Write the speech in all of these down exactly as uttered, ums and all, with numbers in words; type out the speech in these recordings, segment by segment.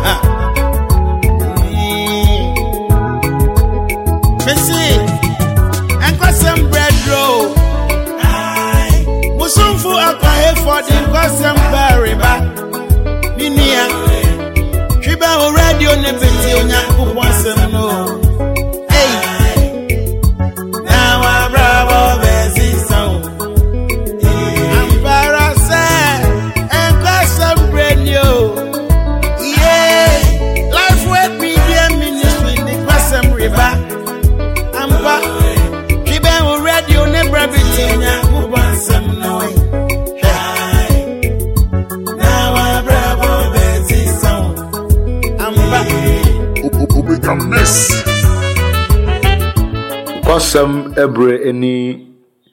Messi, Uncle Sam bread roll. Musumfu akwahe for the Uncle Sam berry ba. Ninia, Shiba already on the beti onyanko wansem no. Miss Kwasam ebre eni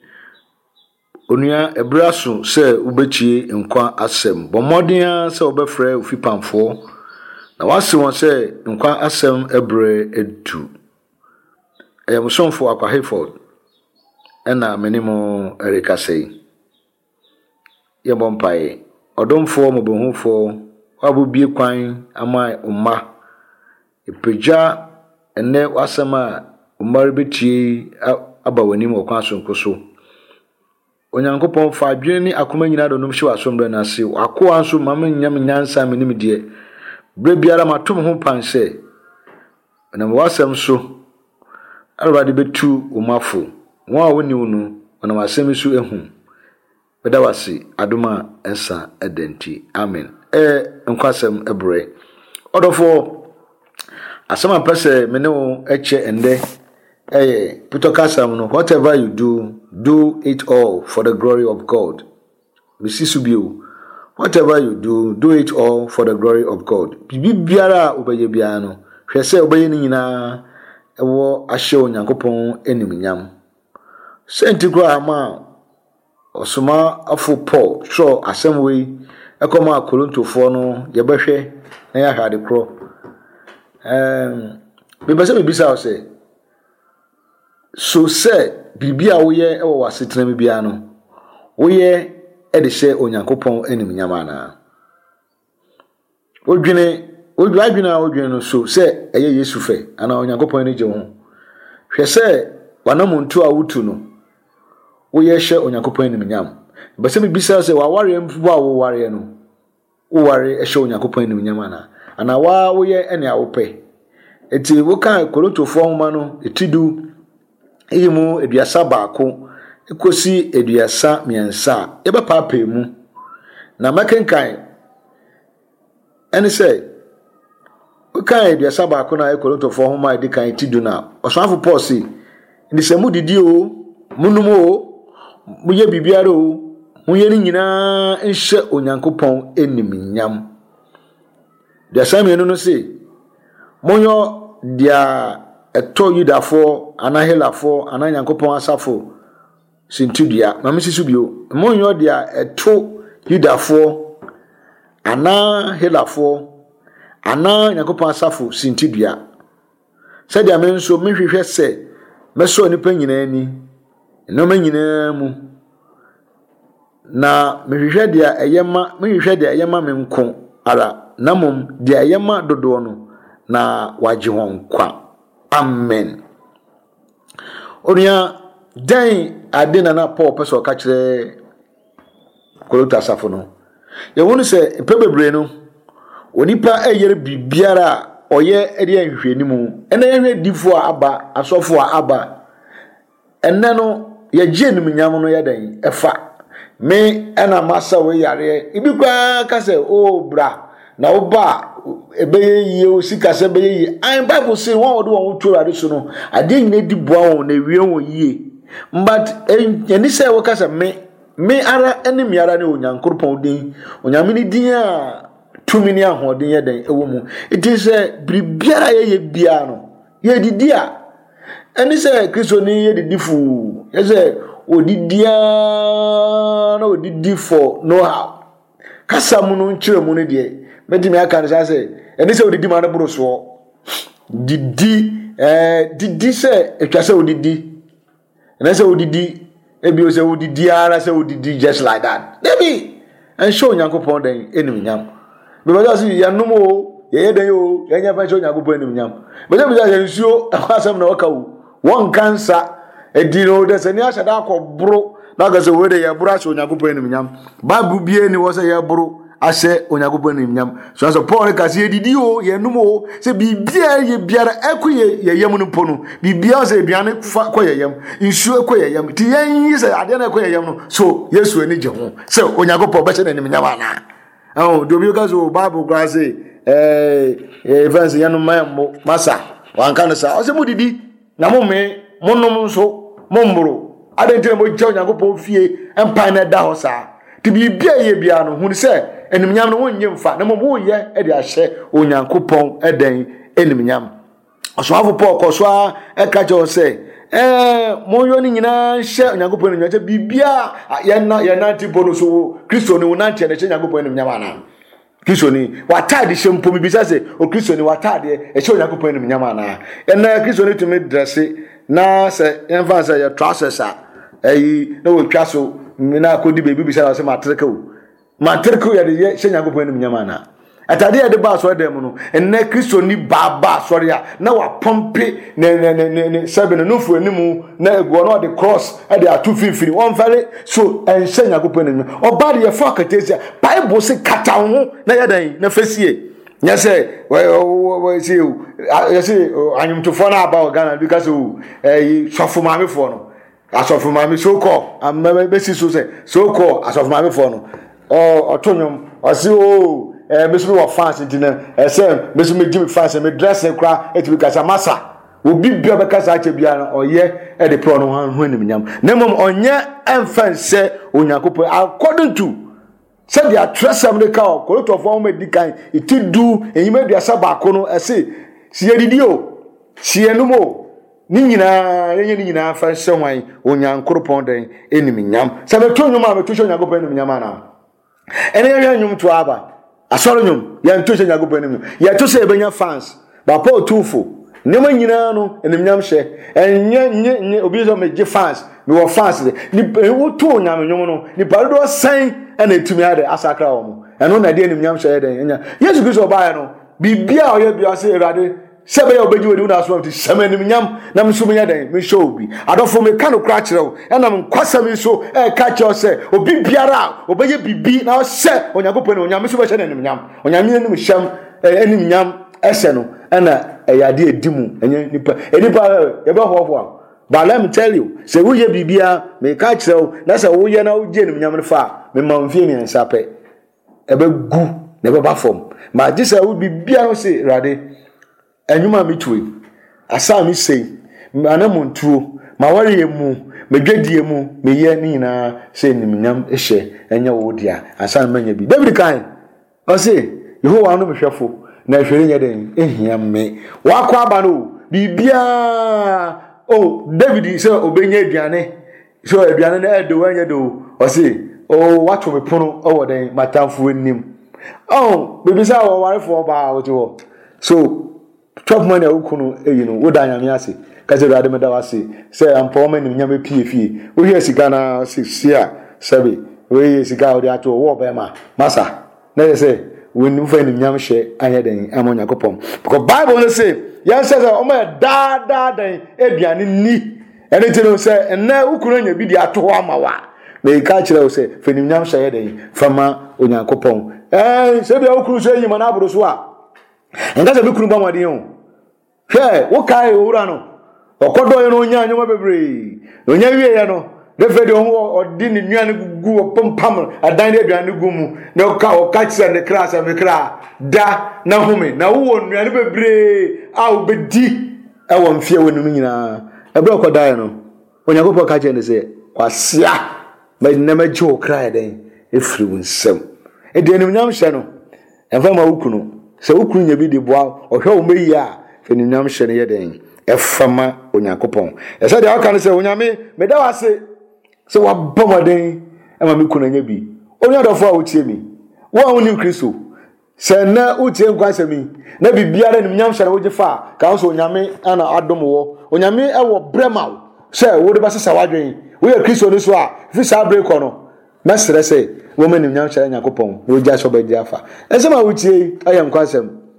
onua ebraso se ubechie nkwa asem bomodin se obefre ofipamfo na wase won se nkwa asem ebre edu eyamsonfo akwa Hayford ena menimo Erika sei yebompai odomfo mobohufo wabobie kwan ama umma ipeja ene wasama umar betie abawanim okwan sonkoso onyankopon fa adwene ni akoma nyina do nom hye wasombre na ase akoa nso mama nyam nyansa menim de bre biara matom ho panse na wasam so already betu umafo won a woni unu na wasam so ehu beda wase adoma ensa edenti amen eh nkwasem ebre odofo asama pese me no eche ende eh pitokasam no whatever you do do it all for the glory of God. Misisubiu whatever you do do it all for the glory of God. Bibi biara obeye bia no hwese obeye ni nyina ewo ahye onyankopon eniminyam. Sentikro ama osoma afu Paul so asem we ekoma Kolontofo no yebehwe na ya hade kro Um, bibasa bibisa ose so say bibia wo ye e wo wasetena me bia no wo ye e de hye onyankopon enim nyama na odwene odwa adwene a odwene no so say eye Yesu fe ana onyankopon ne je ho hwe say wanamuntu a wutu no wo ye hye onyankopon enim nyam bibasa bibisa ose wa ware mfu a wo ware no wo ware e hye onyankopon enim nyama na ana wa wo ye ene awope eti wo kan Kolontofo homa no etidu eyimu eduasa baako ekosi eduasa miensa ebe papa mu na makenkan ene se wo kan eduasa baako na Kolontofo homa edikan etidu na oswanfo Paul si ndi se mu didi o munumu o muye bibiara o muye ni nyina nhye onyankopon eniminyam eduasa mienu no se monyo dia eto yudafo anahelafo ananyankopon asafo sintudia mamisisu bio monyo dia eto yudafo anahelafo ananyankopon asafo sintudia sadia menso mehwehwe se meso nipa nyina ani no manyina mu na mehwehwe dia eyema mehwehwe dia eyema menko ara namum dia eyema dodo no na waji hon kwa amen onia dan adena na Paul peso ka kire Kolota safo no ye wonu se pebebre no onipa eyere bibiara oye ede ahwehwenimu ene yehwe difo aba asofo aba enne no ye gyenim nyam no ye dan efa me ana masa we yare ibi kwa ka se o bra na oba ebeye yi o sika se beye yi an Bible say won odo won tworo ade so no ade nyina di boa won na wie won yie but eni say wo kasa me me ara eni mi ara ne onyankoropon din onyamini din a tumini ahoden ye den ewo mu it is bribiara ye ye bia no ye didi a eni say Kristo ni ye didi fu ye say odidia na odidi for know how kasa mu no nkyere mu ne de medimi aka nsa se eni se odidi ma na broso didi eh didi se etwa se odidi eni se odidi ebi o se odidi ara se odidi just like that debi en show nyankopon den enim nyam be ba say ya numo ye de yo ye nya fa che onyankopon anim nyam be je be je nsuo asem na waka wo won kansa edi no de se ni ashada akobro na ga se we de ye bro ashe onyankopon anim nyam babu bie ni wo se ye bro ashe onyankopon anim nyam so so Paul ka se edidi o ye num o se bibia ye biara ekoye ye yam no pono bibia se biane fa koye yam nsuo koye yam ti yen yi se ade na koye yam no so Yesu ani je ho se onyankopon be che na anim nyam ana oh do bi ka so Bible gra se eh events yanu mo masa wan kan sa o se mudidi na mo me monnom so mombro adentire mo je onyankopon fie empa na da ho sa ti bibia ye bia no hu se enimnyam no wonye mfa na mo bo ye e de ahye onyankopon eden enimnyam oswafo Paul koso e ka je o se eh mo yo ni nyina hye onyankopon enimnyam che bibia ye na ye na ti bono so Kristo ni wonante na che onyankopon enimnyam ana Kristo ni watade shempo mi bisa se o Kristo ni watade e che onyankopon enimnyam ana ena Kristo ni tumi dresse na se enfa se ye trousers a eyi na wo twa so na akodi bebi bisa se matreka o matreka ya de ye che onyankopon enimnyam ana atade ya de ba so dem no ena Kristo ni baba sorry a na wa pompe ne ne ne ne sebe no fu animu na ego no de cross e de atu fifiri won fare so en che onyankopon enimnyam oba de ye fa katesi Bible se kata ho na ya dan na fasie nya se we we se ya se anyumtofo na aba Ghana because eh sofo maame fo no asofo maame so ko amma be si so se so ko asofo maame fo no o otonyom o se o eh mesu wa fans dinna eh se mesu me jimi fans me dress kra eti because amasa obi bia be kasa ache bia no oye e de pro no ho anim nyam na mom onye emfa se onyankopon according to said ya trust am de ka o ko to fo me dikan iti du enyima dua sabako no ese si yedidi o si enumo ni nyina yenye ni nyina fa se hwan onyankopon den enim nyam se be to nyum a be to onyankopon enim nyam ana ene ye nyum to aba asoro nyum ya nto onyankopon enim ya to se ebenya fans ba Paul tufo nema nyina no enim nyam hye enye nye obi zo me je fans me wo fans de ni wo to nyam nyum no ni parodo san ana etumi ade asakra wo mo eno na de enim nyam hye den enya Yesu Kristo ba no bibia oye bia se erade sebe ya obeji wedi una so am ti sema enim nyam na mso me den me show bi adofo me ka no kra kire wo ena me kwasa me so e ka kire se obi biara obeje bibi na o se onyankopon na onyam so be hye na enim nyam onyam enim hyam enim nyam ese no ena eyade edimu enye nipa enipa ye be hoho but let me tell you say wo ye bibia me ka kire wo na say wo ye na wo je enim nyam ne fa me ma mfie mi nsape ebe gu ne be ba fom ma je say wo bibia no say rade enyuma mitwe asa mi sei ana montuo ma ware emu medwadie mu meye ni na se nimnyam ehye enya wo dia asa manya bi David kan o se Yehowa no behwefo na hwere nya den ehia me wakwa aba no bibia oh David se obenya aduane so aduane na edo wanya do o se oh wato me pono o woden matamfo nim oh bibisa wo warefo ba wo tiwo so top money ukunu eyi no wo danya me ase kaze rade me da wase say ampo ma nim nyame pie fie wo hie sika na sixia seven wo hie sika wo de ato wo ba ma masa na say when you find nim nyame hye anya den amonya kopom because Bible no say yan say o ma da da den eduane ni anything no say na ukunu nya bi di ato ho amawa me ka kire wo say fe nim nyame hye den fama onyankopon eh say bia ukunu say yima na aburo so a nga se bikunu ba mwade ho hwe wo kai owura no okodo ye no nya anyoma bebre onya wie ye no defede ho odi ni nuane gugu pompam adan de aduane gumu na o ka o ka kire ne kra sa me kra da na home na wo nuane bebre a obedi e wo mfie wo nu nyina ebre okoda ye no onyakopo ka kire ne se kwasia ba ne ma ji o kra den efiri wonsem e de enim nyam hye no enfa ma wukunu se wukunu nya bi di boa ohwe o meyi a fenim nyam hye ne ye den efama onyankopon ese de aka ne se onyame me da wase se wa bomoden e ma me kunu nya bi onya dofo a wotie mi wo a wonim Kristo se na utie nkwase mi na bibiara nim nyam hye ne woje fa ka so onyame ana adom wo onyame e wo brema se wo de ba sesa wadwen wo ye Kristo ni so a fi sa break no na sere se wo manim nyam hye ne yakopon wo ja so ba di afa ese ma wotie ayam kwasem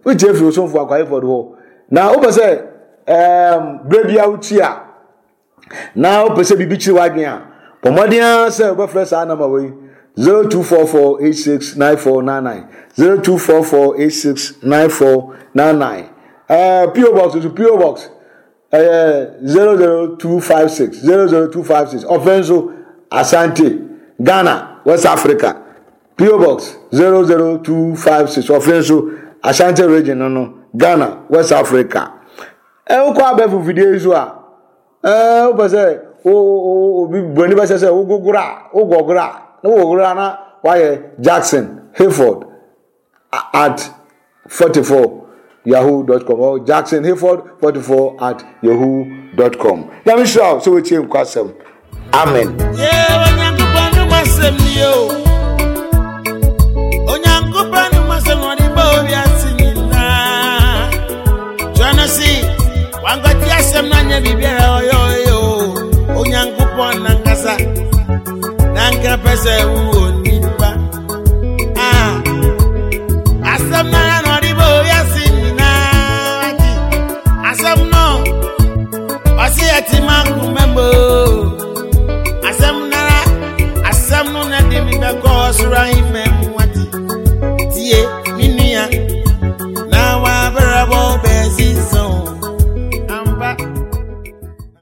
which if you so for Akwa Ibom ho na o be say um baby outia na o be say bibi chi wadwen a pomodian say o be fresh anama we zero two four four eight six nine four nine nine zero two four four eight six nine four nine nine uh P O box to P O box uh zero zero two five six zero zero two five six Offenso Asante Ghana West Africa P O box zero zero two five six Offenso Ashanti region no no Ghana West Africa e o kwa be fu video izo a eh o be say o o bi boni be say o gogura o gogura no gogura na why Jackson Hayford at forty-four yahoo dot com or Jackson Hayford forty-four at yahoo dot com. Let me show so we change kwasem. Amen. Yeah, onyankopanu masem ni o. Onyankopanu masem woni ba obi asinyina. Jona si wangati asem na nya bibiara oyo yo. Onyankopon nankasa. Nanka pese wo nipa. Ah. Asem na no di ba obi asinyina. Asem no. Wasi atimangu membo. Asem nara, asem no na di mi be ko so right.